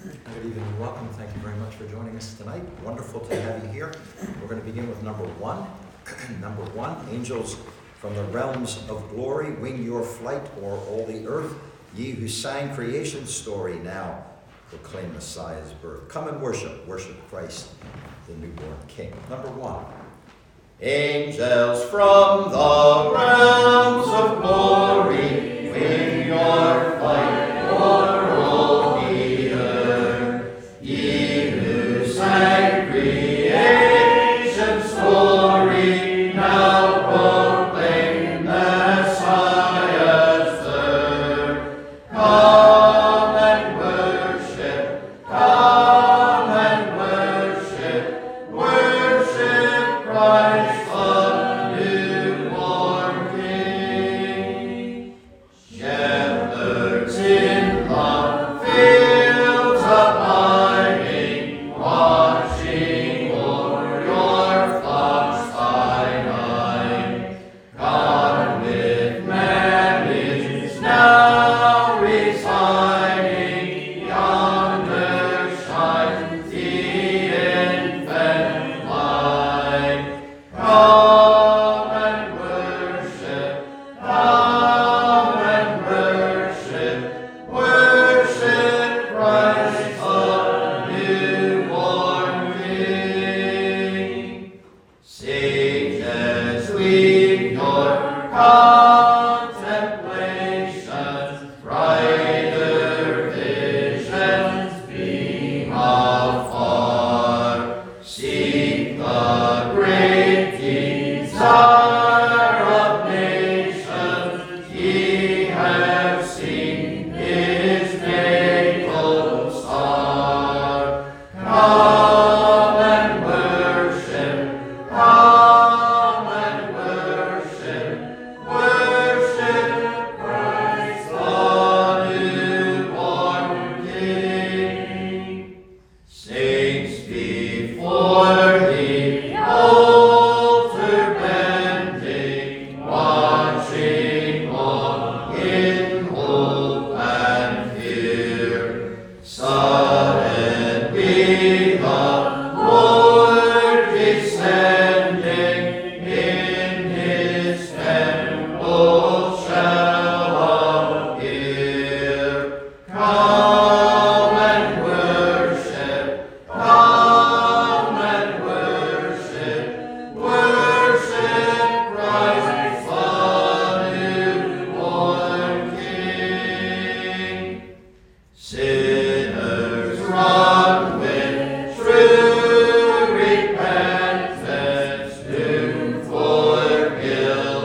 Good evening and welcome. Thank you very much for joining us tonight. Wonderful to have you here. We're going to begin with number one. Number one, angels from the realms of glory, wing your flight o'er all the earth. Ye who sang creation's story, now proclaim Messiah's birth. Come and worship Christ, the newborn King. Number one. Angels from the realms of glory, wing your flight o'er all the earth. Ye who sang creation's story, now proclaim Messiah's birth. Come and worship, worship Christ.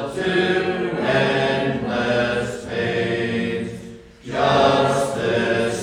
Justice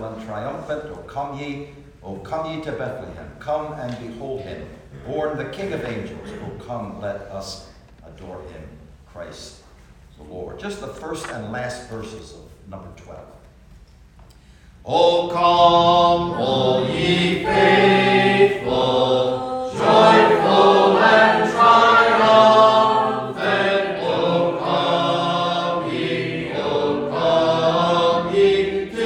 joyful and triumphant. O come ye to Bethlehem. Come and behold him, born the King of angels. O come, let us adore him, Christ the Lord. Just the first and last verses of number 12. O come, all ye faithful, joyful and triumphant. O come ye to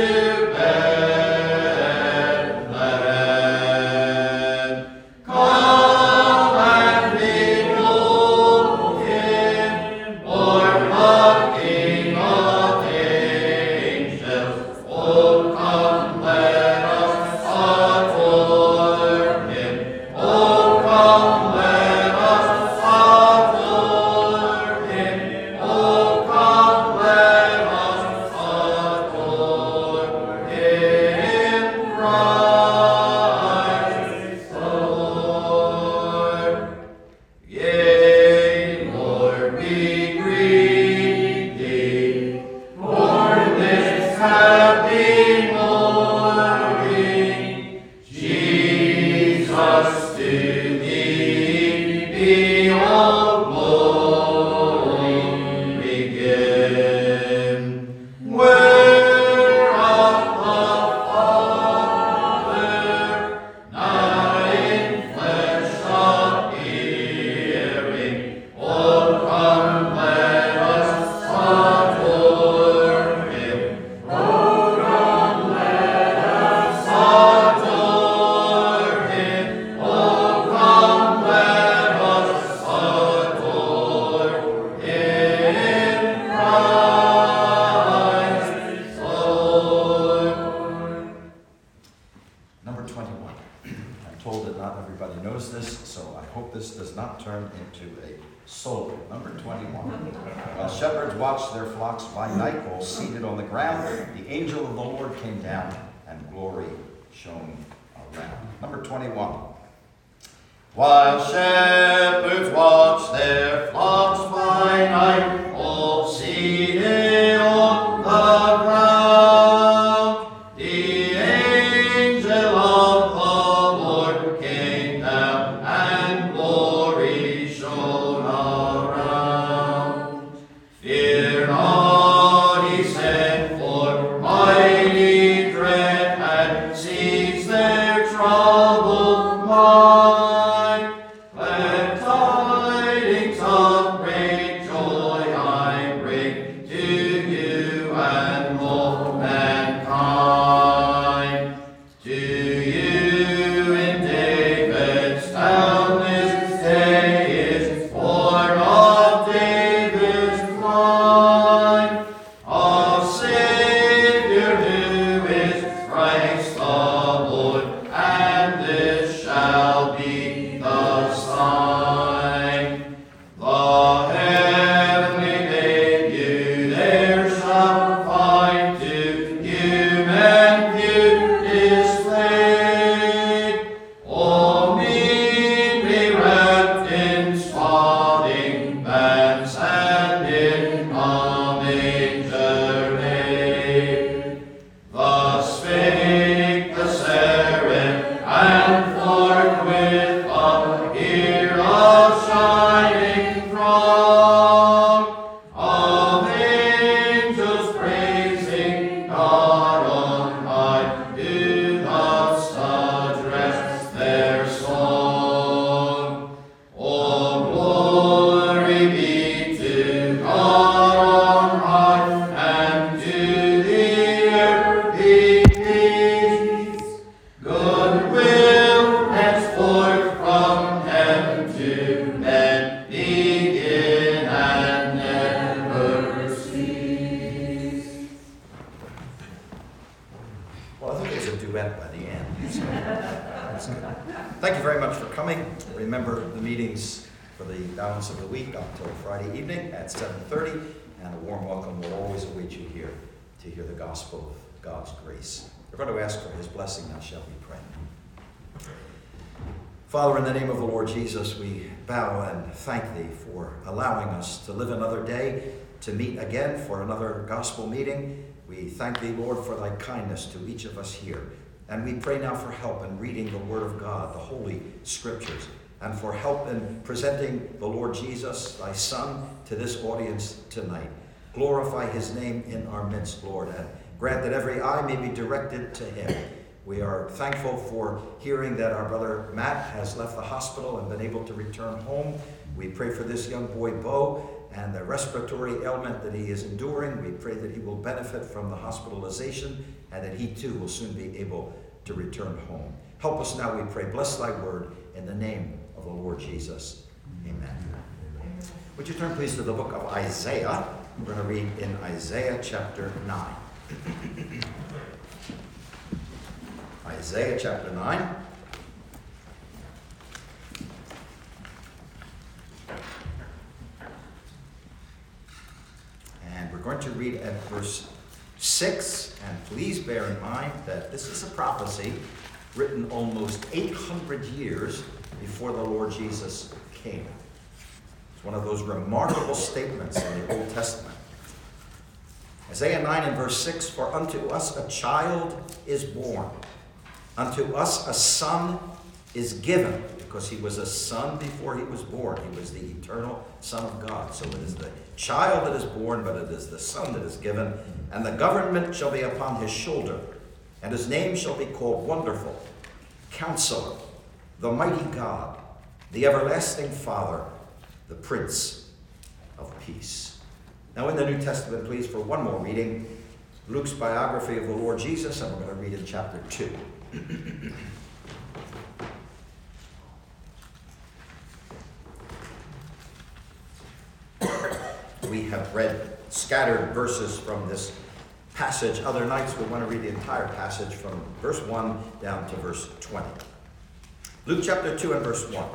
Bethlehem. Come and behold him, born the King of angels. O come, let us adore him. O come, let us adore him. O come, let us adore him, Christ the Lord. Yea, Lord, we greet thee, born this happy morning. Jesus, to thee be all glory we give. Whereof the Father, now in flesh appearing, O come, let us adore him. O come, let us adore him. O come, let us adore him, Christ the Lord. Number 21. I'm told that not everybody knows this, so I hope this does not turn into a solo. Number 21. While shepherds watched their flocks by night, all seated on the ground, the angel of the Lord came down, and glory shone around. Number 21. While shepherds watch their flocks by night, all seated on the ground, the angel of the Lord came down, and glory shone around. Fear not, he said, for mighty dread had seized their troubled mind. Glad tidings of great joy I bring to you and all mankind. To you in David's town this day is born of David's line a Savior who is Christ the Lord, and this shall be the sign. The heavenly babe you there shall find, to human view displayed, all meanly wrapped in swaddling bands and in a manger laid. Thus spake the seraph, and forthwith appeared a shining throng of angels praising God on high, who thus addressed their song. All glory be to God on high, and to the earth peace, goodwill henceforth from heaven to men, begin and never cease. Well, I think there's a duet by the end. So that's good. Thank you very much for coming. Remember the meetings for the balance of the week until Friday evening at 7:30, and a warm welcome will always await you here to hear the gospel of God's grace. We're going to ask for his blessing now, shall we pray? Father, in the name of the Lord Jesus, we bow and thank thee for allowing us to live another day, to meet again for another gospel meeting. We thank thee, Lord, for thy kindness to each of us here. And we pray now for help in reading the Word of God, the Holy Scriptures, and for help in presenting the Lord Jesus, thy Son, to this audience tonight. Glorify his name in our midst, Lord, and grant that every eye may be directed to him. We are thankful for hearing that our brother Matt has left the hospital and been able to return home. We pray for this young boy, Bo, and the respiratory ailment that he is enduring. We pray that he will benefit from the hospitalization and that he too will soon be able to return home. Help us now, we pray. Bless thy word in the name of the Lord Jesus. Amen. Would you turn please to the book of Isaiah? We're going to read in Isaiah chapter 9. Isaiah chapter 9. And we're going to read at verse 6. And please bear in mind that this is a prophecy written almost 800 years before the Lord Jesus came. It's one of those remarkable statements in the Old Testament. Isaiah 9 and verse 6, for unto us a child is born, unto us a son is given, because he was a son before he was born. He was the eternal Son of God. So it is the child that is born, but it is the son that is given. And the government shall be upon his shoulder, and his name shall be called Wonderful, Counselor, the Mighty God, the Everlasting Father, the Prince of Peace. Now in the New Testament, please, for one more reading, Luke's biography of the Lord Jesus, and we're going to read in chapter 2. We have read scattered verses from this passage. Other nights we want to read the entire passage from verse 1 down to verse 20. Luke chapter 2 and verse 1.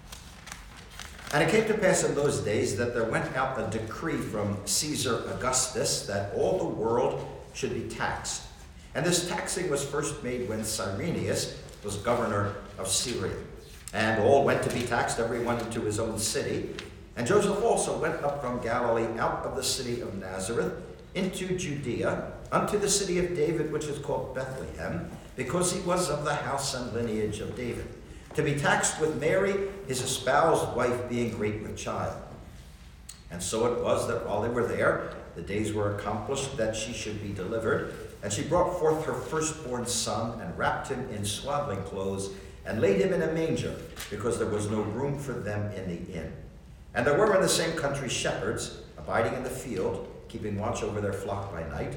And it came to pass in those days that there went out a decree from Caesar Augustus that all the world should be taxed. And this taxing was first made when Cyrenius was governor of Syria. And all went to be taxed, everyone into his own city. And Joseph also went up from Galilee out of the city of Nazareth into Judea, unto the city of David, which is called Bethlehem, because he was of the house and lineage of David, to be taxed with Mary, his espoused wife, being great with child. And so it was that while they were there, the days were accomplished that she should be delivered. And she brought forth her firstborn son, and wrapped him in swaddling clothes, and laid him in a manger, because there was no room for them in the inn. And there were in the same country shepherds, abiding in the field, keeping watch over their flock by night.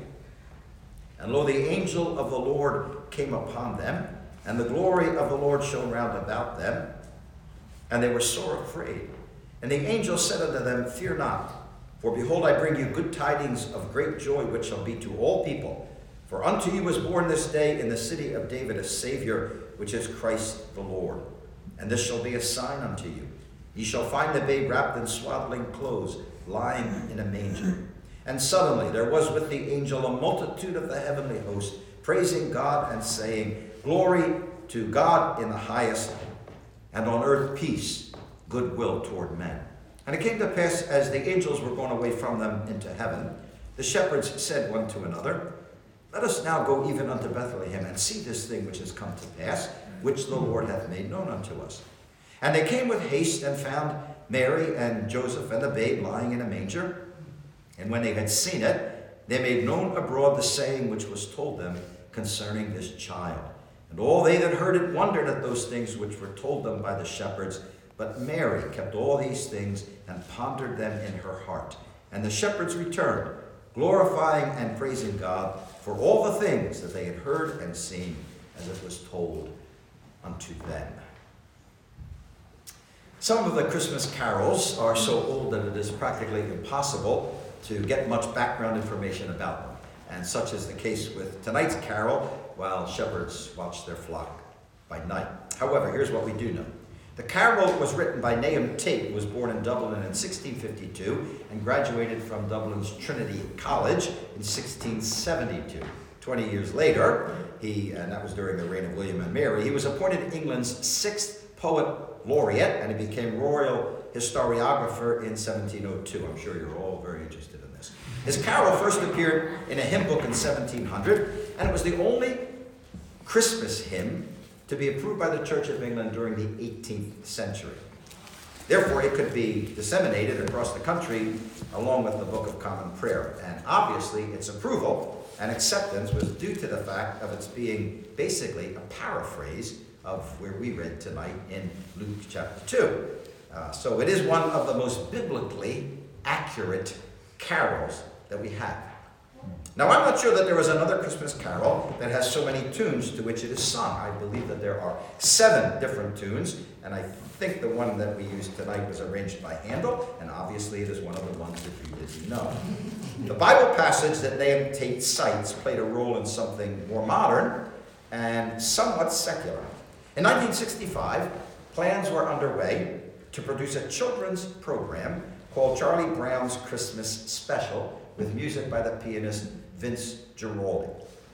And lo, the angel of the Lord came upon them, and the glory of the Lord shone round about them, and they were sore afraid. And the angel said unto them, Fear not, for behold, I bring you good tidings of great joy, which shall be to all people. For unto you was born this day in the city of David a Savior, which is Christ the Lord. And this shall be a sign unto you. Ye shall find the babe wrapped in swaddling clothes, lying in a manger. And suddenly there was with the angel a multitude of the heavenly host, praising God and saying, Glory to God in the highest, and on earth peace, goodwill toward men. And it came to pass, as the angels were gone away from them into heaven, the shepherds said one to another, Let us now go even unto Bethlehem, and see this thing which has come to pass, which the Lord hath made known unto us. And they came with haste, and found Mary and Joseph and the babe lying in a manger. And when they had seen it, they made known abroad the saying which was told them concerning this child. And all they that heard it wondered at those things which were told them by the shepherds. But Mary kept all these things, and pondered them in her heart. And the shepherds returned, glorifying and praising God for all the things that they had heard and seen, as it was told unto them. Some of the Christmas carols are so old that it is practically impossible to get much background information about them. And such is the case with tonight's carol, while shepherds watch their flock by night. However, here's what we do know. The carol was written by Nahum Tate, who was born in Dublin in 1652 and graduated from Dublin's Trinity College in 1672. 20 years later, and that was during the reign of William and Mary, he was appointed England's 6th poet laureate, and he became royal historiographer in 1702. I'm sure you're all very interested in this. His carol first appeared in a hymn book in 1700, and it was the only Christmas hymn to be approved by the Church of England during the 18th century. Therefore, it could be disseminated across the country along with the Book of Common Prayer. And obviously, its approval and acceptance was due to the fact of its being basically a paraphrase of where we read tonight in Luke chapter 2. So it is one of the most biblically accurate carols that we have. Now, I'm not sure that there is another Christmas carol that has so many tunes to which it is sung. I believe that there are 7 different tunes, and I think the one that we used tonight was arranged by Handel, and obviously it is one of the ones that you didn't know. The Bible passage that Nahum Tate cites played a role in something more modern and somewhat secular. In 1965, plans were underway to produce a children's program called Charlie Brown's Christmas Special, with music by the pianist Vince Guaraldi.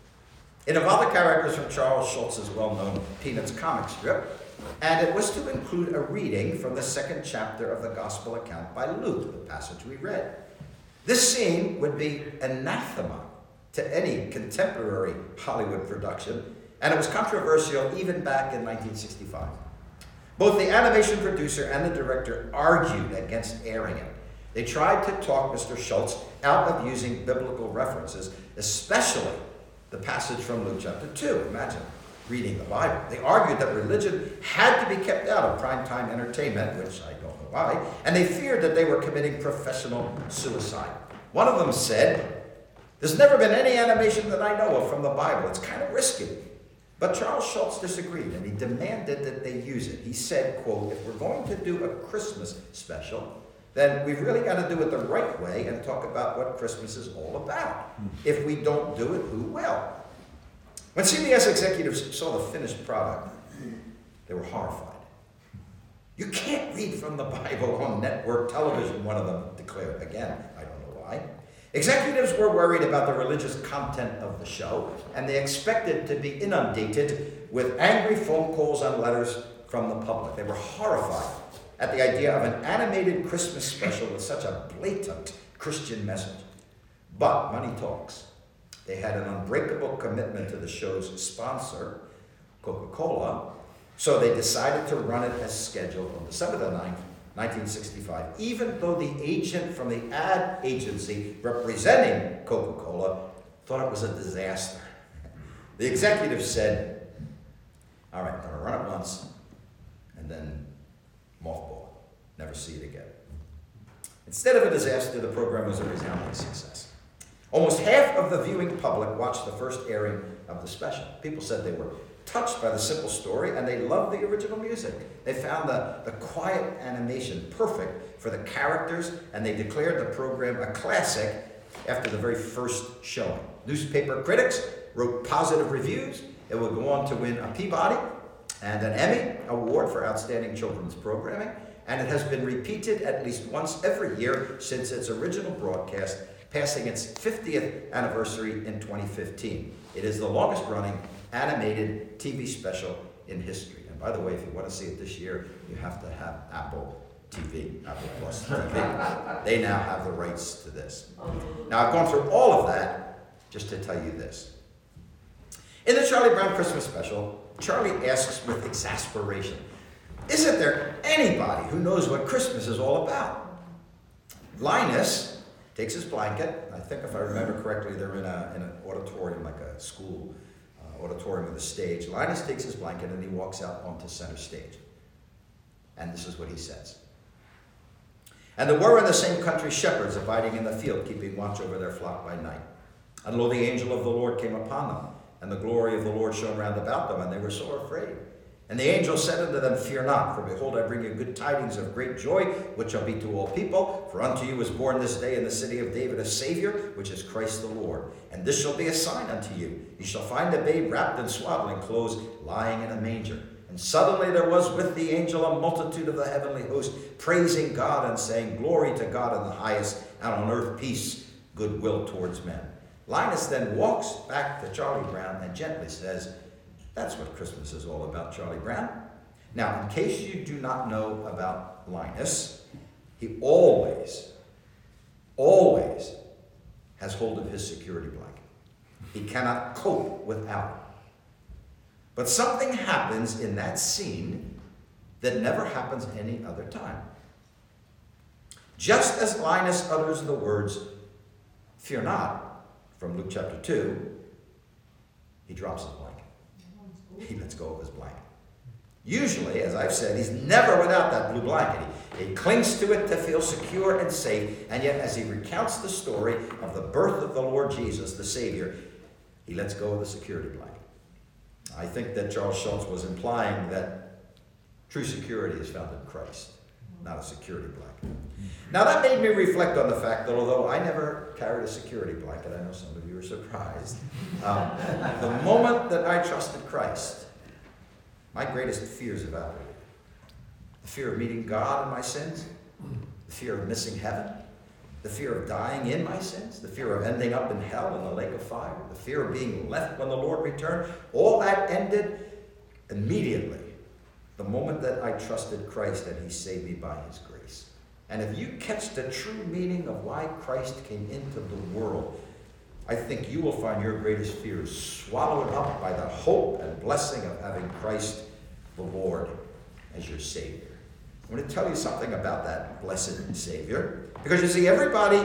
It involved the characters from Charles Schulz's well-known Peanuts comic strip, and it was to include a reading from the 2nd chapter of the Gospel account by Luke, the passage we read. This scene would be anathema to any contemporary Hollywood production, and it was controversial even back in 1965. Both the animation producer and the director argued against airing it. They tried to talk Mr. Schultz out of using biblical references, especially the passage from Luke chapter 2. Imagine reading the Bible. They argued that religion had to be kept out of primetime entertainment, which I don't know why, and they feared that they were committing professional suicide. One of them said, "There's never been any animation that I know of from the Bible. It's kind of risky." But Charles Schultz disagreed, and he demanded that they use it. He said, quote, "If we're going to do a Christmas special, then we've really got to do it the right way and talk about what Christmas is all about. If we don't do it, who will?" When CBS executives saw the finished product, they were horrified. "You can't read from the Bible on network television," one of them declared. Again, I don't know why. Executives were worried about the religious content of the show, and they expected to be inundated with angry phone calls and letters from the public. They were horrified at the idea of an animated Christmas special with such a blatant Christian message. But money talks. They had an unbreakable commitment to the show's sponsor, Coca-Cola, so they decided to run it as scheduled on December the 9th, 1965, even though the agent from the ad agency representing Coca-Cola thought it was a disaster. The executive said, "All right, I'm going to run it once, and then mothball, never see it again." Instead of a disaster, the program was a resounding success. Almost half of the viewing public watched the first airing of the special. People said they were touched by the simple story, and they loved the original music. They found the quiet animation perfect for the characters, and they declared the program a classic after the very first showing. Newspaper critics wrote positive reviews. It would go on to win a Peabody and an Emmy Award for Outstanding Children's Programming, and it has been repeated at least once every year since its original broadcast, passing its 50th anniversary in 2015. It is the longest-running animated TV special in history. And by the way, if you want to see it this year, you have to have Apple TV, Apple Plus TV. They now have the rights to this. Now, I've gone through all of that just to tell you this. In the Charlie Brown Christmas special, Charlie asks with exasperation, "Isn't there anybody who knows what Christmas is all about?" Linus takes his blanket. I think if I remember correctly, they're in an auditorium, like a school auditorium with a stage. Linus takes his blanket and he walks out onto center stage. And this is what he says. "And there were in the same country shepherds abiding in the field, keeping watch over their flock by night. And lo, the angel of the Lord came upon them, and the glory of the Lord shone round about them, and they were sore afraid. And the angel said unto them, Fear not, for behold, I bring you good tidings of great joy, which shall be to all people. For unto you is born this day in the city of David a Savior, which is Christ the Lord. And this shall be a sign unto you. You shall find a babe wrapped in swaddling clothes, lying in a manger. And suddenly there was with the angel a multitude of the heavenly host, praising God and saying, Glory to God in the highest, and on earth peace, goodwill towards men." Linus then walks back to Charlie Brown and gently says, "That's what Christmas is all about, Charlie Brown." Now, in case you do not know about Linus, he always has hold of his security blanket. He cannot cope without it. But something happens in that scene that never happens any other time. Just as Linus utters the words, "Fear not," from Luke chapter 2, he drops his blanket. He lets go of his blanket. Usually, as I've said, he's never without that blue blanket. He clings to it to feel secure and safe, and yet as he recounts the story of the birth of the Lord Jesus, the Savior, he lets go of the security blanket. I think that Charles Schultz was implying that true security is found in Christ, not a security blanket. Now that made me reflect on the fact that although I never carried a security blanket, I know some of you are surprised, the moment that I trusted Christ, my greatest fears evaporated. The fear of meeting God in my sins, the fear of missing heaven, the fear of dying in my sins, the fear of ending up in hell in the lake of fire, the fear of being left when the Lord returned, all that ended immediately the moment that I trusted Christ and he saved me by his grace. And if you catch the true meaning of why Christ came into the world, I think you will find your greatest fears swallowed up by the hope and blessing of having Christ the Lord as your Savior. I'm going to tell you something about that blessed Savior, because you see, everybody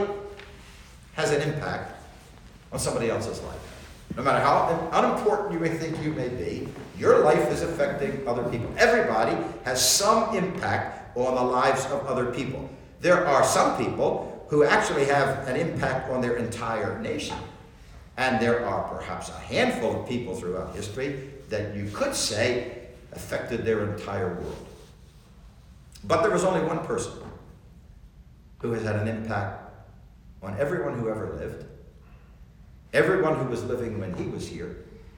has an impact on somebody else's life. No matter how unimportant you may think you may be, your life is affecting other people. Everybody has some impact on the lives of other people. There are some people who actually have an impact on their entire nation. And there are perhaps a handful of people throughout history that you could say affected their entire world. But there was only one person who has had an impact on everyone who ever lived, everyone who was living when he was here,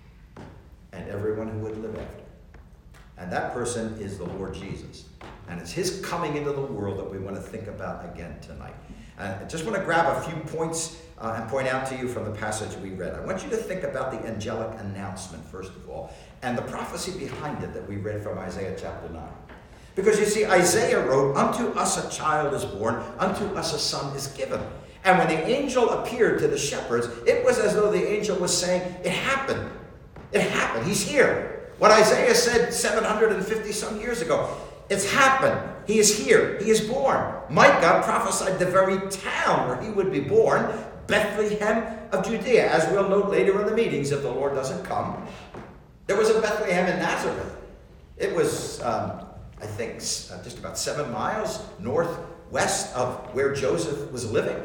and everyone who would live after. And that person is the Lord Jesus. And it's his coming into the world that we want to think about again tonight. I just want to grab a few points and point out to you from the passage we read. I want you to think about the angelic announcement, first of all, and the prophecy behind it that we read from Isaiah chapter 9. Because you see, Isaiah wrote, "Unto us a child is born, unto us a son is given." And when the angel appeared to the shepherds, it was as though the angel was saying, it happened. It happened. He's here. What Isaiah said 750 some years ago, it's happened. He is here. He is born. Micah prophesied the very town where he would be born, Bethlehem of Judea. As we'll note later in the meetings, if the Lord doesn't come, there was a Bethlehem in Nazareth. It was, I think, just about 7 miles northwest of where Joseph was living.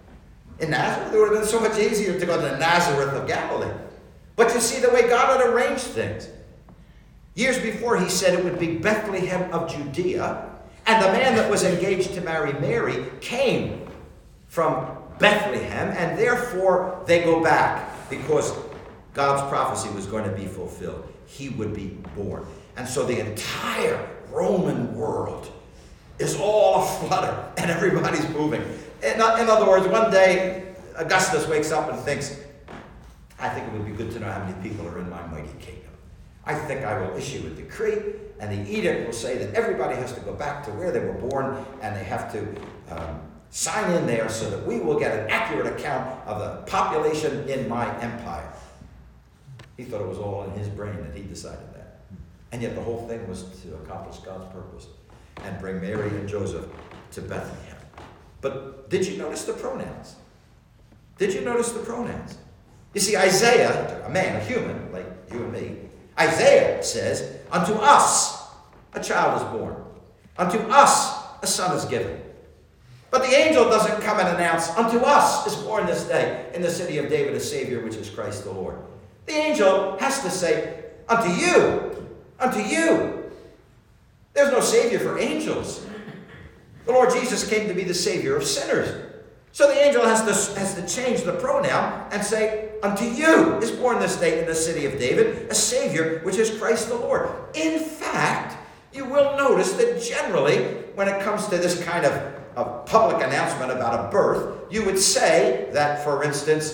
In Nazareth, it would have been so much easier to go to Nazareth of Galilee. But you see the way God had arranged things. Years before, he said it would be Bethlehem of Judea, and the man that was engaged to marry Mary came from Bethlehem, and therefore they go back because God's prophecy was going to be fulfilled. He would be born. And so the entire Roman world is all aflutter, and everybody's moving. In other words, one day, Augustus wakes up and thinks, I think it would be good to know how many people are in my mighty kingdom. I think I will issue a decree, and the edict will say that everybody has to go back to where they were born, and they have to sign in there so that we will get an accurate account of the population in my empire. He thought it was all in his brain that he decided that. And yet the whole thing was to accomplish God's purpose and bring Mary and Joseph to Bethlehem. But did you notice the pronouns? Did you notice the pronouns? You see, Isaiah, a man, a human, like you and me, Isaiah says, unto us a child is born. Unto us a son is given. But the angel doesn't come and announce, unto us is born this day in the city of David a Savior, which is Christ the Lord. The angel has to say, unto you, unto you. There's no Savior for angels. The Lord Jesus came to be the Savior of sinners. So the angel has to change the pronoun and say, unto you is born this day in the city of David a Savior, which is Christ the Lord. In fact, you will notice that generally, when it comes to this kind of a public announcement about a birth, you would say that, for instance,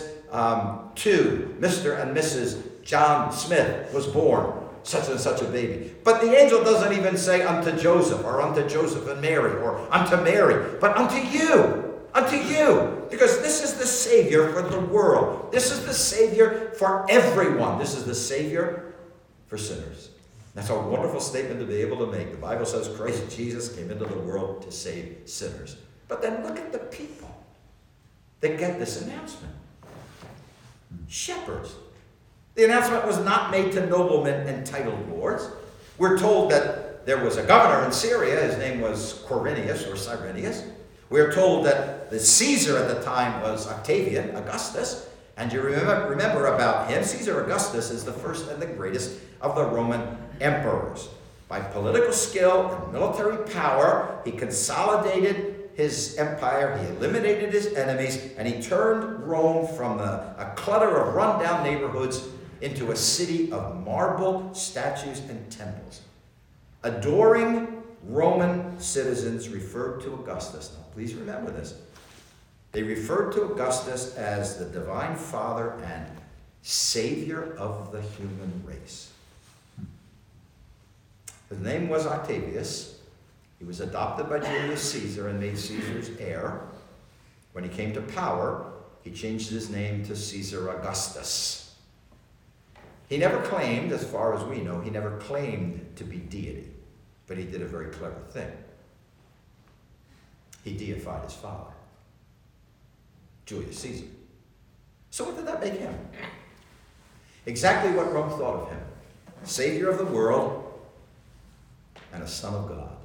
to Mr. and Mrs. John Smith was born such and such a baby. But the angel doesn't even say unto Joseph or unto Joseph and Mary or unto Mary, but unto you. unto you, because this is the Savior for the world. This is the Savior for everyone. This is the Savior for sinners. That's a wonderful statement to be able to make. The Bible says Christ Jesus came into the world to save sinners. But then look at the people that get this announcement. Shepherds. The announcement was not made to noblemen and titled lords. We're told that there was a governor in Syria. His name was Quirinius or Cyrenius. We're told that the Caesar at the time was Octavian, Augustus. And you remember about him, Caesar Augustus is the first and the greatest of the Roman emperors. By political skill and military power, he consolidated his empire, he eliminated his enemies, and he turned Rome from a clutter of rundown neighborhoods into a city of marble statues and temples. Adoring Roman citizens referred to Augustus. Now, please remember this. They referred to Augustus as the divine father and savior of the human race. His name was Octavius. He was adopted by Julius Caesar and made Caesar's heir. When he came to power, he changed his name to Caesar Augustus. He never claimed, as far as we know, he never claimed to be deity, but he did a very clever thing. He deified his father, Julius Caesar. So what did that make him? Exactly what Rome thought of him. Savior of the world and a son of God.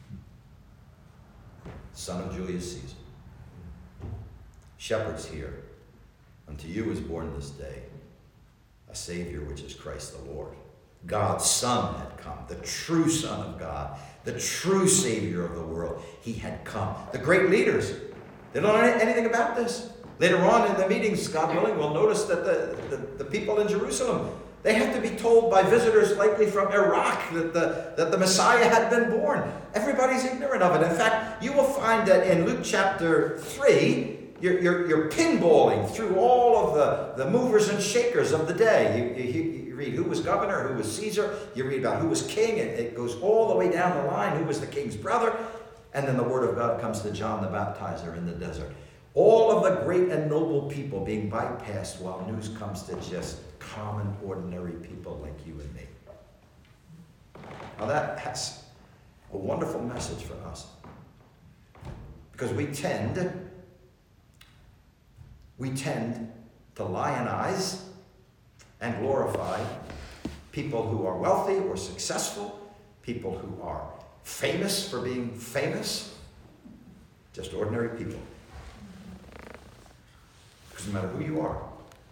Son of Julius Caesar. Shepherds hear, unto you is born this day a Savior, which is Christ the Lord. God's Son had come, the true Son of God, the true Savior of the world. He had come. The great leaders, they don't know anything about this. Later on in the meetings, God willing, we'll notice that the people in Jerusalem, they had to be told by visitors likely from Iraq that the Messiah had been born. Everybody's ignorant of it. In fact, you will find that in Luke chapter 3, you're pinballing through all of the movers and shakers of the day. You read who was governor, who was Caesar. You read about who was king. It goes all the way down the line, who was the king's brother. And then the word of God comes to John the Baptizer in the desert. All of the great and noble people being bypassed while news comes to just common, ordinary people like you and me. Now that's a wonderful message for us. Because we tend to lionize and glorify people who are wealthy or successful, people who are famous for being famous, just ordinary people. Doesn't matter who you are.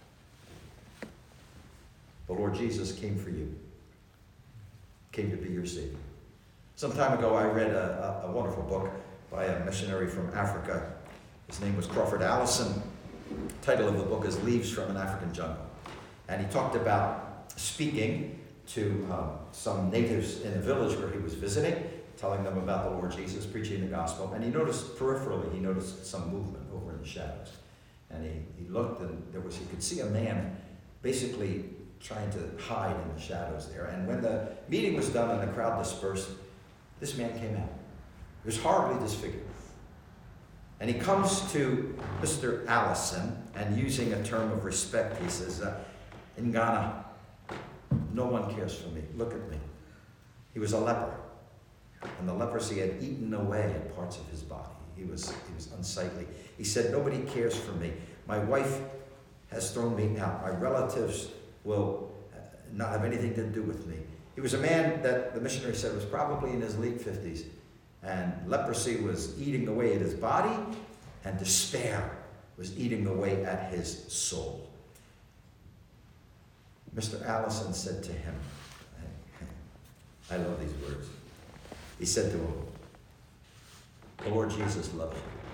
The Lord Jesus came for you. Came to be your Savior. Some time ago, I read a wonderful book by a missionary from Africa. His name was Crawford Allison. The title of the book is Leaves from an African Jungle. And he talked about speaking to some natives in a village where he was visiting, telling them about the Lord Jesus, preaching the gospel. And he noticed peripherally, he noticed some movement over in the shadows. And he looked, and he could see a man basically trying to hide in the shadows there. And when the meeting was done and the crowd dispersed, this man came out. He was horribly disfigured. And he comes to Mr. Allison, and using a term of respect, he says, in Ghana, no one cares for me. Look at me. He was a leper. And the leprosy had eaten away at parts of his body. He was unsightly. He said, nobody cares for me. My wife has thrown me out. My relatives will not have anything to do with me. He was a man that the missionary said was probably in his late 50s. And leprosy was eating away at his body, and despair was eating away at his soul. Mr. Allison said to him, I love these words. He said to him, the Lord Jesus loves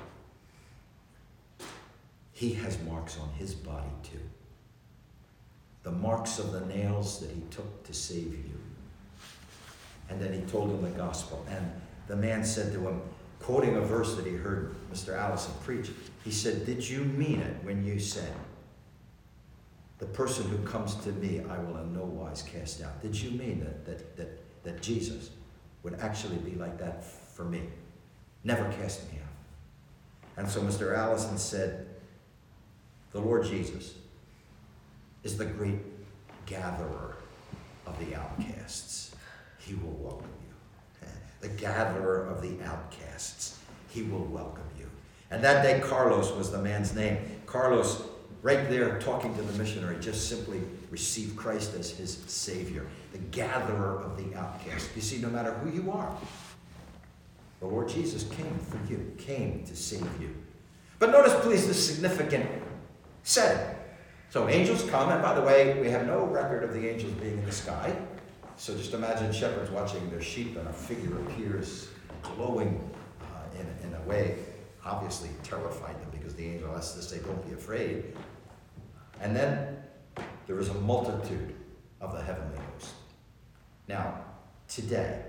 you. He has marks on his body too. The marks of the nails that he took to save you. And then he told him the gospel. And the man said to him, quoting a verse that he heard Mr. Allison preach, he said, did you mean it when you said, the person who comes to me, I will in no wise cast out? Did you mean that Jesus would actually be like that for me? Never cast me out. And so Mr. Allison said, the Lord Jesus is the great gatherer of the outcasts. He will welcome you. The gatherer of the outcasts. He will welcome you. And that day, Carlos was the man's name. Carlos, right there talking to the missionary, just simply received Christ as his Savior. The gatherer of the outcast. You see, no matter who you are, the Lord Jesus came for you, came to save you. But notice, please, the significant setting. So angels come, and by the way, we have no record of the angels being in the sky. So just imagine shepherds watching their sheep, and a figure appears glowing in a way, obviously terrified them, because the angel has to say, don't be afraid. And then there is a multitude of the heavenly host. Now, today,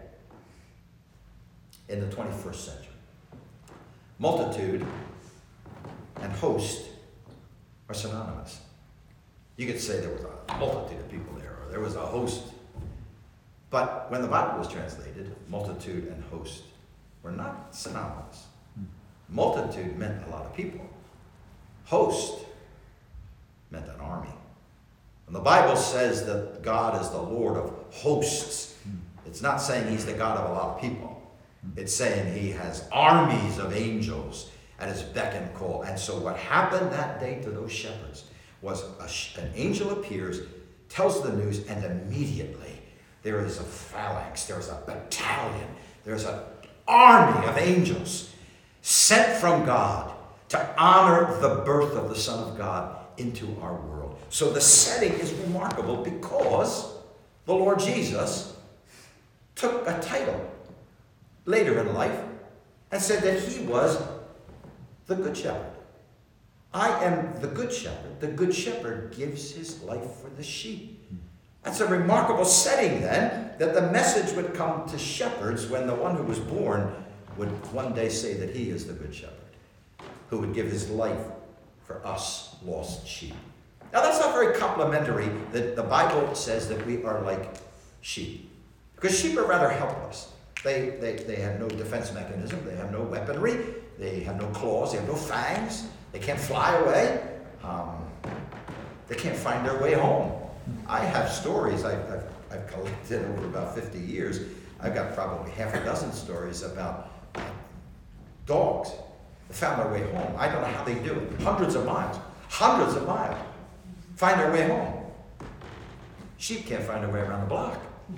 in the 21st century, multitude and host are synonymous. You could say there was a multitude of people there, or there was a host. But when the Bible was translated, multitude and host were not synonymous. Multitude meant a lot of people. Host meant an army. When the Bible says that God is the Lord of hosts, it's not saying he's the God of a lot of people. It's saying he has armies of angels at his beck and call. And so what happened that day to those shepherds was an angel appears, tells the news, and immediately there is a phalanx, there's a battalion, there's an army of angels sent from God to honor the birth of the Son of God into our world. So the setting is remarkable because the Lord Jesus took a title later in life and said that he was the Good Shepherd. I am the Good Shepherd. The Good Shepherd gives his life for the sheep. That's a remarkable setting then, that the message would come to shepherds when the one who was born would one day say that he is the Good Shepherd, who would give his life for us lost sheep. Now that's not very complimentary that the Bible says that we are like sheep, because sheep are rather helpless. They have no defense mechanism. They have no weaponry. They have no claws. They have no fangs. They can't fly away. They can't find their way home. I have stories I've collected over about 50 years. I've got probably half a dozen stories about dogs that found their way home. I don't know how they do it. Hundreds of miles. Find their way home. Sheep can't find their way around the block.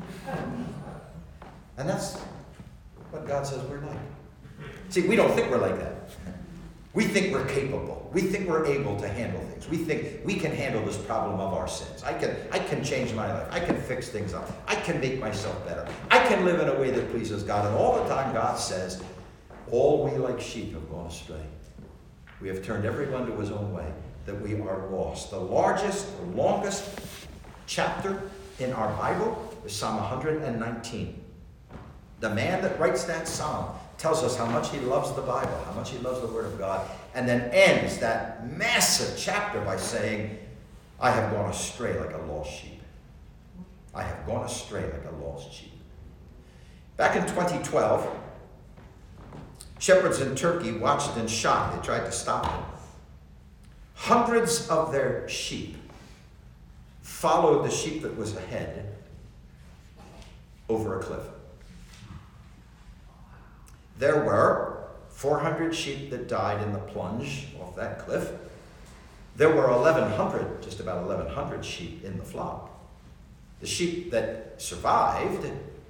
And that's what God says we're like. See, we don't think we're like that. We think we're capable. We think we're able to handle things. We think we can handle this problem of our sins. I can change my life. I can fix things up. I can make myself better. I can live in a way that pleases God. And all the time God says, all we like sheep have gone astray. We have turned everyone to his own way, that we are lost. The largest, the longest chapter in our Bible is Psalm 119. The man that writes that psalm tells us how much he loves the Bible, how much he loves the Word of God, and then ends that massive chapter by saying, I have gone astray like a lost sheep. I have gone astray like a lost sheep. Back in 2012, shepherds in Turkey watched and shot. They tried to stop them. Hundreds of their sheep followed the sheep that was ahead over a cliff. There were 400 sheep that died in the plunge off that cliff. There were 1,100, just about 1,100 sheep in the flock. The sheep that survived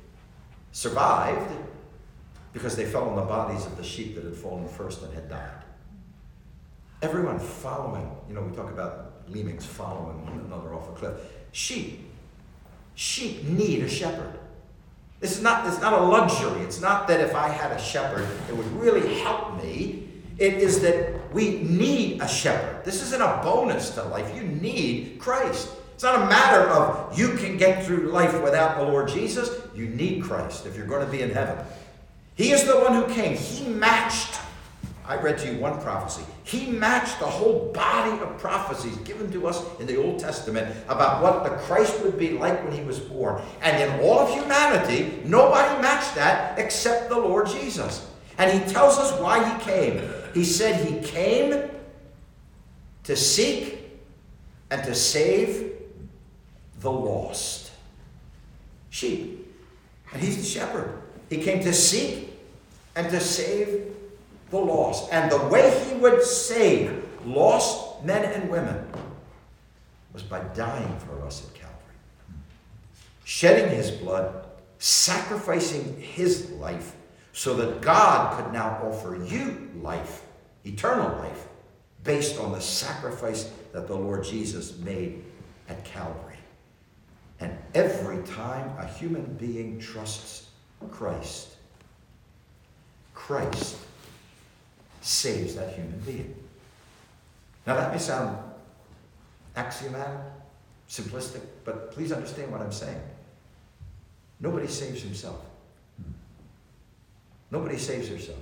because they fell on the bodies of the sheep that had fallen first and had died. Everyone following, we talk about lemmings following one another off a cliff. Sheep need a shepherd. It's not a luxury. It's not that if I had a shepherd, it would really help me. It is that we need a shepherd. This isn't a bonus to life. You need Christ. It's not a matter of you can get through life without the Lord Jesus. You need Christ if you're going to be in heaven. He is the one who came. He matched. I read to you one prophecy. He matched the whole body of prophecies given to us in the Old Testament about what the Christ would be like when he was born. And in all of humanity, nobody matched that except the Lord Jesus. And he tells us why he came. He said he came to seek and to save the lost sheep. And he's the shepherd. He came to seek and to save the lost. And the way he would save lost men and women was by dying for us at Calvary. Shedding his blood, sacrificing his life, so that God could now offer you life, eternal life, based on the sacrifice that the Lord Jesus made at Calvary. And every time a human being trusts Christ, Christ saves that human being. Now that may sound axiomatic, simplistic, but please understand what I'm saying. Nobody saves himself. Nobody saves herself.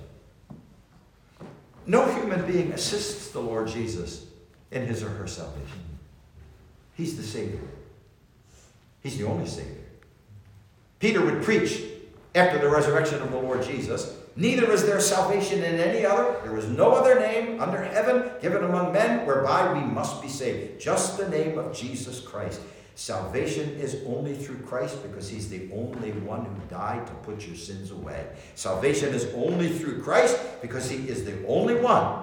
No human being assists the Lord Jesus in his or her salvation. He's the Savior. He's the only Savior. Peter would preach after the resurrection of the Lord Jesus, "Neither is there salvation in any other. There is no other name under heaven given among men whereby we must be saved." Just the name of Jesus Christ. Salvation is only through Christ because he's the only one who died to put your sins away. Salvation is only through Christ because he is the only one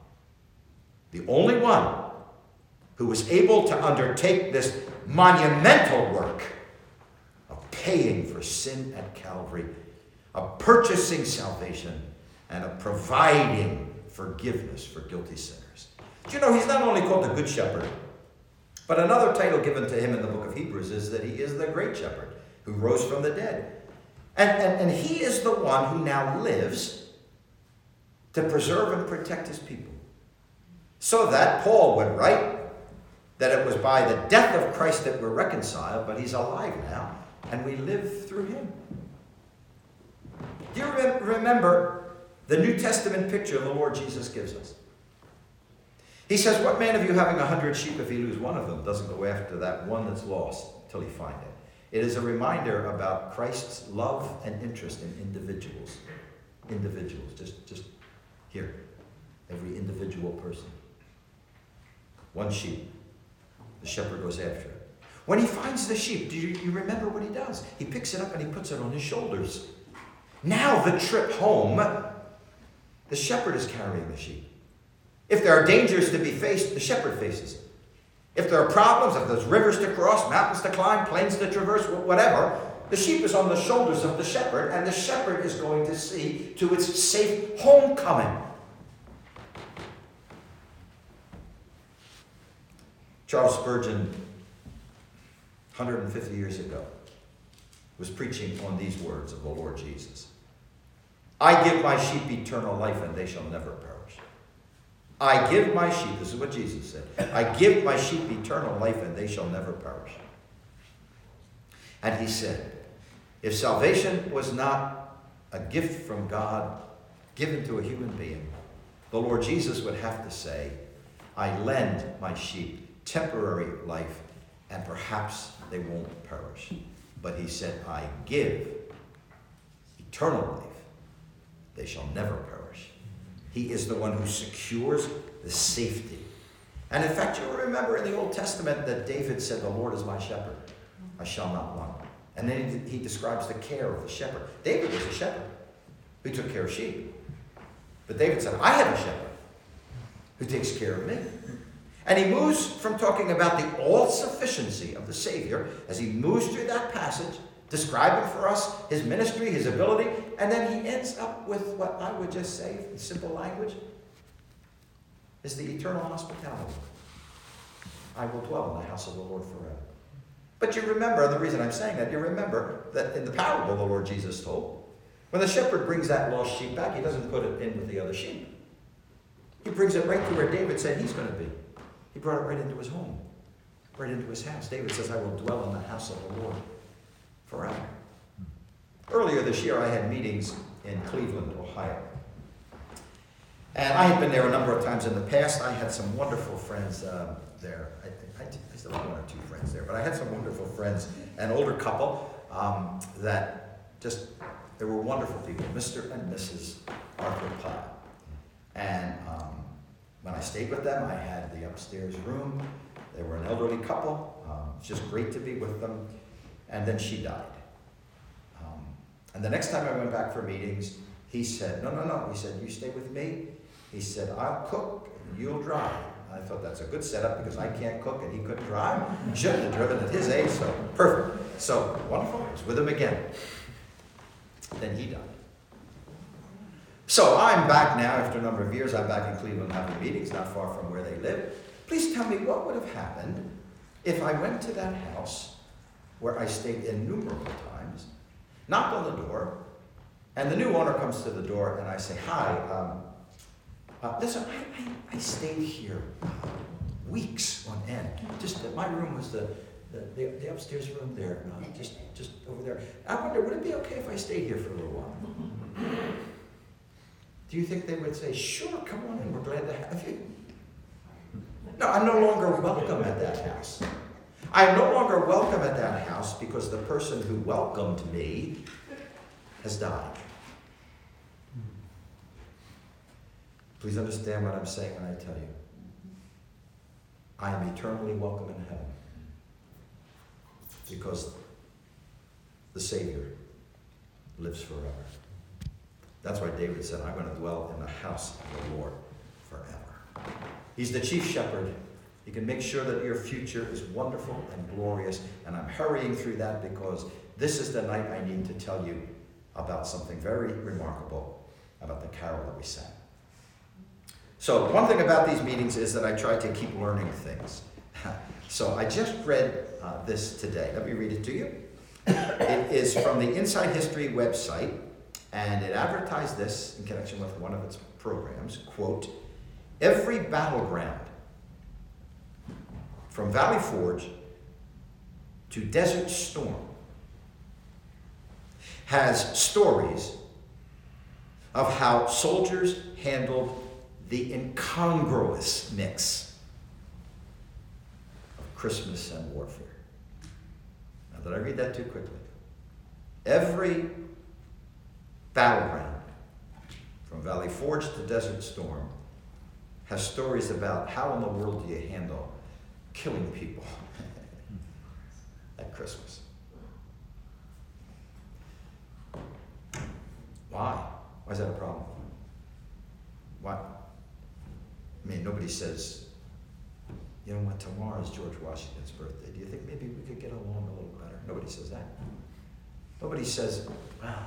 who was able to undertake this monumental work of paying for sin at Calvary, of purchasing salvation, and of providing forgiveness for guilty sinners. Do you know he's not only called the Good Shepherd, but another title given to him in the book of Hebrews is that he is the Great Shepherd who rose from the dead. And he is the one who now lives to preserve and protect his people. So that Paul would write that it was by the death of Christ that we're reconciled, but he's alive now, and we live through him. Do you remember the New Testament picture the Lord Jesus gives us? He says, "What man of you having 100 sheep, if he lose one of them, doesn't go after that one that's lost till he find it?" It is a reminder about Christ's love and interest in individuals. Individuals, just here. Every individual person. One sheep. The shepherd goes after it. When he finds the sheep, do you remember what he does? He picks it up and he puts it on his shoulders. Now the trip home, the shepherd is carrying the sheep. If there are dangers to be faced, the shepherd faces it. If there are problems, if there's rivers to cross, mountains to climb, plains to traverse, whatever, the sheep is on the shoulders of the shepherd, and the shepherd is going to see to its safe homecoming. Charles Spurgeon, 150 years ago, was preaching on these words of the Lord Jesus. "I give my sheep eternal life, and they shall never perish. I give my sheep," this is what Jesus said, "I give my sheep eternal life, and they shall never perish." And he said, if salvation was not a gift from God given to a human being, the Lord Jesus would have to say, "I lend my sheep temporary life, and perhaps they won't perish." But he said, "I give eternal life. They shall never perish." He is the one who secures the safety. And in fact, you'll remember in the Old Testament that David said, "The Lord is my shepherd. I shall not want." And then he describes the care of the shepherd. David was a shepherd who took care of sheep. But David said, "I have a shepherd who takes care of me." And he moves from talking about the all-sufficiency of the Savior as he moves through that passage, describing for us his ministry, his ability, and then he ends up with what I would just say in simple language is the eternal hospitality. "I will dwell in the house of the Lord forever." But you remember, the reason I'm saying that, you remember that in the parable the Lord Jesus told, when the shepherd brings that lost sheep back, he doesn't put it in with the other sheep. He brings it right to where David said he's going to be. He brought it right into his home, right into his house. David says, "I will dwell in the house of the Lord forever." Earlier this year, I had meetings in Cleveland, Ohio. And I had been there a number of times in the past. I had some wonderful friends there. I still have one or two friends there, but I had some wonderful friends, an older couple that they were wonderful people, Mr. and Mrs. Arthur Pye. And when I stayed with them, I had the upstairs room. They were an elderly couple. It's just great to be with them. And then she died. And the next time I went back for meetings, he said, no. He said, you stay with me. He said, I'll cook and you'll drive. I thought that's a good setup because I can't cook and he couldn't drive. He shouldn't have driven at his age, so perfect. So wonderful. I was with him again. Then he died. So I'm back now after a number of years. I'm back in Cleveland having meetings not far from where they live. Please tell me what would have happened if I went to that house where I stayed innumerable times, knocked on the door, and the new owner comes to the door and I say, hi, listen, I stayed here weeks on end. Just that my room was the upstairs room there, just over there. I wonder, would it be okay if I stayed here for a little while? Do you think they would say, sure, come on in, we're glad to have you? No, I'm no longer welcome at that house. I'm no longer welcome at that house because the person who welcomed me has died. Please understand what I'm saying when I tell you. I am eternally welcome in heaven because the Savior lives forever. That's why David said, I'm going to dwell in the house of the Lord forever. He's the chief shepherd. He can make sure that your future is wonderful and glorious. And I'm hurrying through that because this is the night I need to tell you about something very remarkable about the carol that we sang. So one thing about these meetings is that I try to keep learning things. So I just read this today. Let me read it to you. It is from the Inside History website, and it advertised this in connection with one of its programs, quote, every battleground from Valley Forge to Desert Storm has stories of how soldiers handled the incongruous mix of Christmas and warfare. Now, did I read that too quickly? Every battleground, from Valley Forge to Desert Storm, has stories about how in the world do you handle killing people at Christmas. Why? Why is that a problem? Why? I mean, nobody says, you know what, tomorrow is George Washington's birthday. Do you think maybe we could get along a little better? Nobody says that. Nobody says, wow,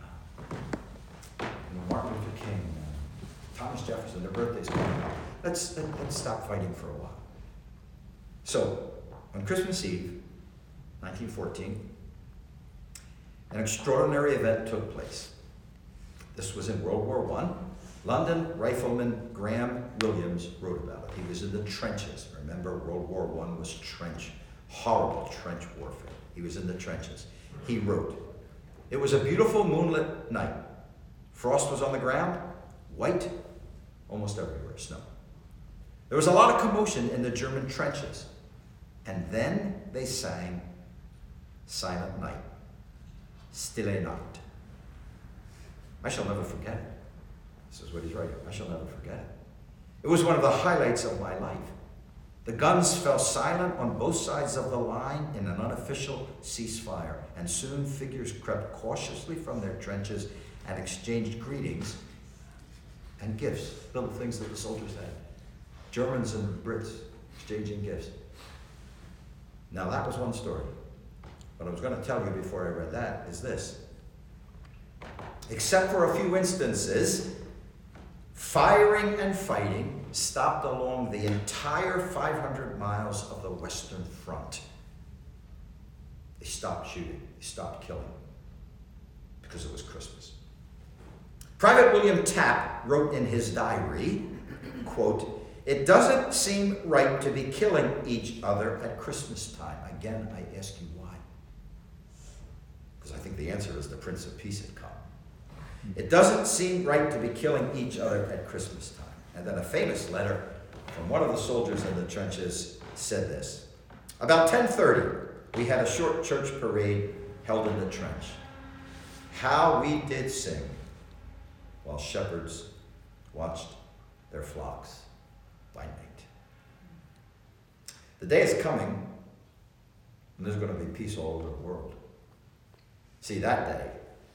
Martin Luther King, Thomas Jefferson, their birthday's coming up. Let's stop fighting for a while. So, on Christmas Eve, 1914, an extraordinary event took place. This was in World War I. London rifleman Graham Williams wrote about it. He was in the trenches. Remember, World War I was horrible trench warfare. He was in the trenches. He wrote, it was a beautiful moonlit night. Frost was on the ground, white, almost everywhere, snow. There was a lot of commotion in the German trenches. And then they sang Silent Night, Stille Nacht. I shall never forget it. This is what he's writing. I shall never forget it. It was one of the highlights of my life. The guns fell silent on both sides of the line in an unofficial ceasefire, and soon figures crept cautiously from their trenches and exchanged greetings and gifts, little things that the soldiers had. Germans and Brits exchanging gifts. Now that was one story. What I was going to tell you before I read that is this. Except for a few instances, firing and fighting stopped along the entire 500 miles of the Western Front. They stopped shooting, they stopped killing, because it was Christmas. Private William Tapp wrote in his diary, quote, it doesn't seem right to be killing each other at Christmas time. Again, I ask you why. Because I think the answer is the Prince of Peace had come. It doesn't seem right to be killing each other at Christmas time. And then a famous letter from one of the soldiers in the trenches said this. About 10:30, we had a short church parade held in the trench. how we did sing while shepherds watched their flocks by night. The day is coming when there's going to be peace all over the world. See, that day,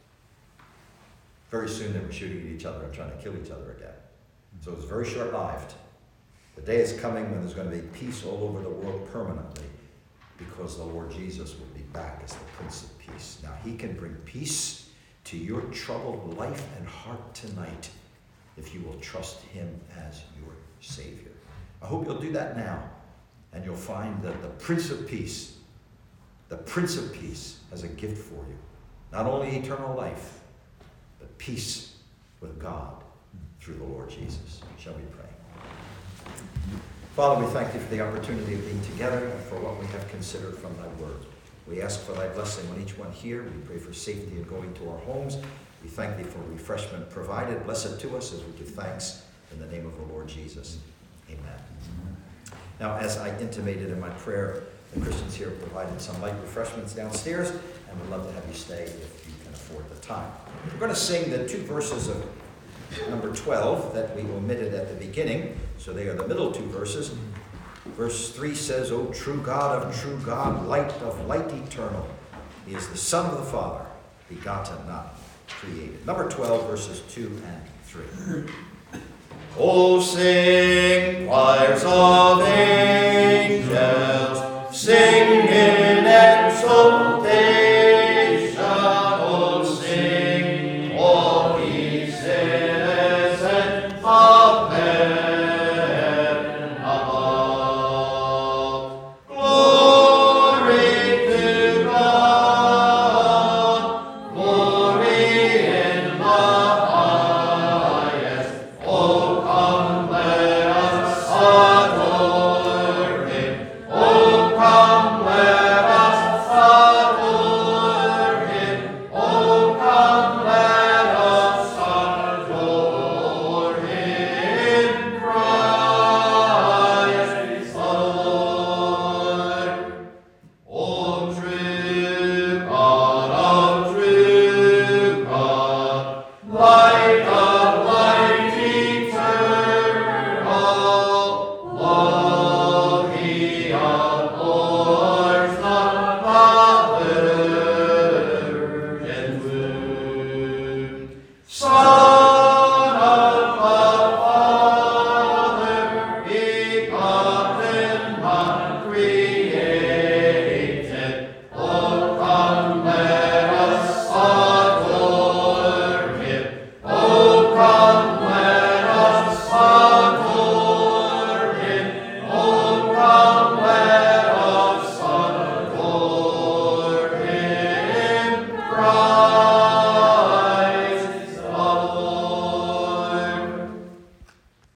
very soon they were shooting at each other and trying to kill each other again. So it's very short-lived. The day is coming when there's going to be peace all over the world permanently, because the Lord Jesus will be back as the Prince of Peace. Now, he can bring peace to your troubled life and heart tonight if you will trust him as your Savior. I hope you'll do that now, and you'll find that the Prince of Peace has a gift for you. Not only eternal life, but peace with God through the Lord Jesus. Shall we pray? Father, we thank you for the opportunity of being together and for what we have considered from thy word. We ask for thy blessing on each one here. We pray for safety in going to our homes. We thank thee for refreshment provided. Bless it to us as we give thanks in the name of the Lord Jesus. Amen. Now, as I intimated in my prayer, the Christians here provided some light refreshments downstairs, and we'd love to have you stay if you can afford the time. We're going to sing the 2 verses of number 12 that we omitted at the beginning, so they are the middle 2 verses. Verse 3 says, O true God of true God, light of light eternal, he is the Son of the Father, begotten, not created. Number 12, verses 2 and 3. Oh, sing, choirs of angels, sing